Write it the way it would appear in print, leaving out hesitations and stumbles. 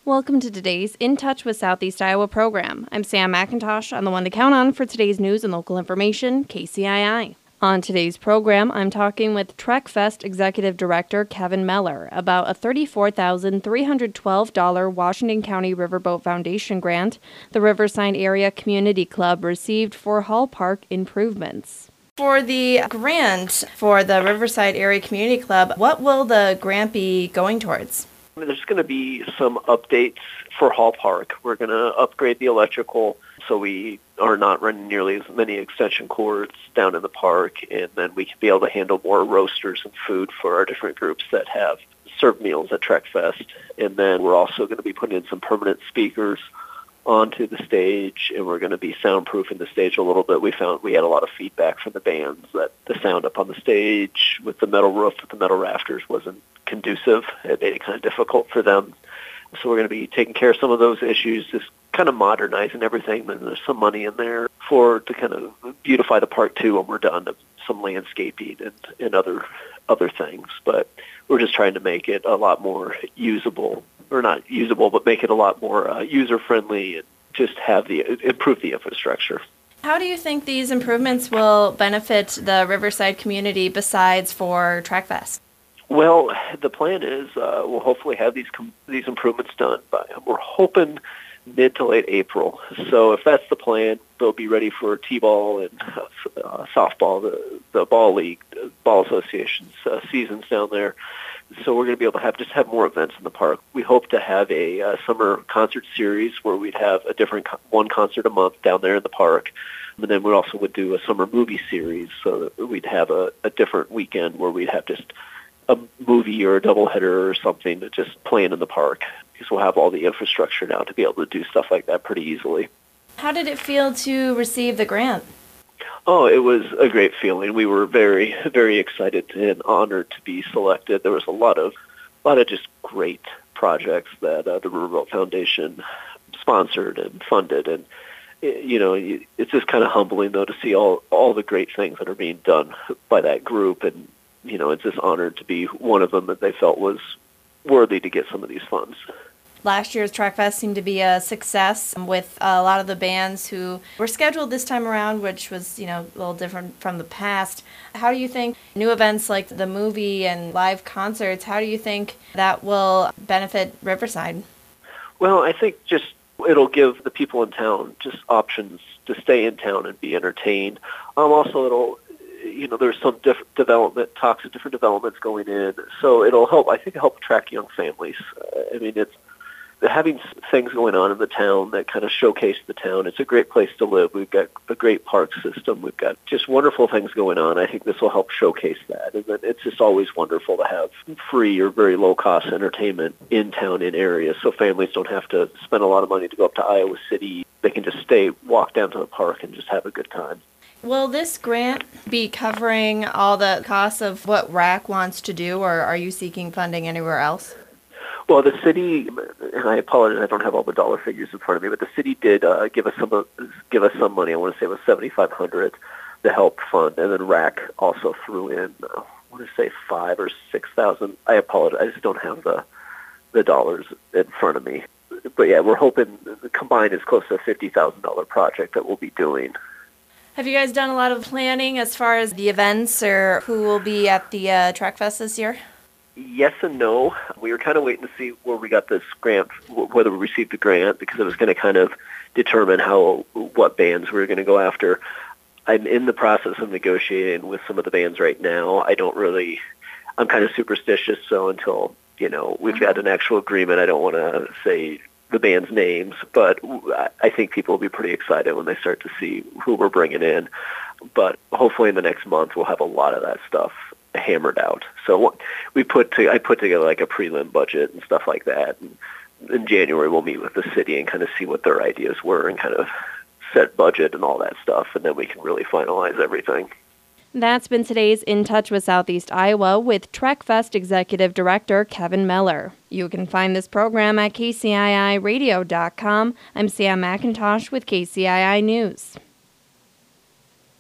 Welcome to today's In Touch with Southeast Iowa program. I'm Sam McIntosh. I'm the one to count on for today's news and local information, KCII. On today's program, I'm talking with TrekFest Executive Director Kevin Meller about a $34,312 Washington County Riverboat Foundation grant the Riverside Area Community Club received for Hall Park improvements. For the grant for the Riverside Area Community Club, what will the grant be going towards? There's going to be some updates for Hall Park. We're going to upgrade the electrical so we are not running nearly as many extension cords down in the park, and then we can be able to handle more roasters and food for our different groups that have served meals at TrekFest. And then we're also going to be putting in some permanent speakers onto the stage, and we're going to be soundproofing the stage a little bit. We found we had a lot of feedback from the bands that the sound up on the stage with the metal roof, with the metal rafters, wasn't conducive. It made it kind of difficult for them. So we're going to be taking care of some of those issues, just kind of modernizing everything. And there's some money in there to kind of beautify the park too when we're done, some landscaping and other things. But we're just trying to make it a lot more usable, or not usable, but make it a lot more user-friendly and just improve the infrastructure. How do you think these improvements will benefit the Riverside community besides for TrekFest? Well, the plan is we'll hopefully have these improvements done by, we're hoping, mid to late April. So if that's the plan, they'll be ready for T-ball and softball, the ball league, ball association's seasons down there. So we're going to be able to have more events in the park. We hope to have a summer concert series where we'd have a different one concert a month down there in the park. And then we also would do a summer movie series, so that we'd have a different weekend where we'd have just a movie or a doubleheader or something to just playing in the park, because we'll have all the infrastructure now to be able to do stuff like that pretty easily. How did it feel to receive the grant? Oh, it was a great feeling. We were very, very excited and honored to be selected. There was a lot of just great projects that the Riverboat Foundation sponsored and funded, and it's just kind of humbling though to see all the great things that are being done by that group, and it's just honored to be one of them that they felt was worthy to get some of these funds. Last year's TrekFest seemed to be a success with a lot of the bands who were scheduled this time around, which was, a little different from the past. How do you think new events like the movie and live concerts, how do you think that will benefit Riverside? Well, I think just it'll give the people in town just options to stay in town and be entertained. Also, it'll there's some different developments going in, so it'll help. I think it'll help attract young families. It's having things going on in the town that kind of showcase the town. It's a great place to live. We've got a great park system. We've got just wonderful things going on. I think this will help showcase that. And then it's just always wonderful to have free or very low-cost entertainment in town, in areas, so families don't have to spend a lot of money to go up to Iowa City. They can just walk down to the park and just have a good time. Will this grant be covering all the costs of what RAC wants to do, or are you seeking funding anywhere else? Well, the city, and I apologize, I don't have all the dollar figures in front of me, but the city did give us some money. I want to say it was $7,500 to help fund, and then RAC also threw in, I want to say $5,000 or $6,000. I apologize, I just don't have the dollars in front of me. But yeah, we're hoping combined is close to a $50,000 project that we'll be doing. Have you guys done a lot of planning as far as the events or who will be at the TrekFest this year? Yes and no. We were kind of waiting to see where we got this grant, whether we received the grant, because it was going to kind of determine what bands we were going to go after. I'm in the process of negotiating with some of the bands right now. I'm kind of superstitious, so until, we've got an actual agreement, I don't want to say the band's names, but I think people will be pretty excited when they start to see who we're bringing in. But hopefully in the next month we'll have a lot of that stuff hammered out. So I put together like a prelim budget and stuff like that. And in January we'll meet with the city and kind of see what their ideas were and kind of set budget and all that stuff, and then we can really finalize everything. That's been today's In Touch with Southeast Iowa with TrekFest Executive Director Kevin Meller. You can find this program at kciiradio.com. I'm Sam McIntosh with KCII News.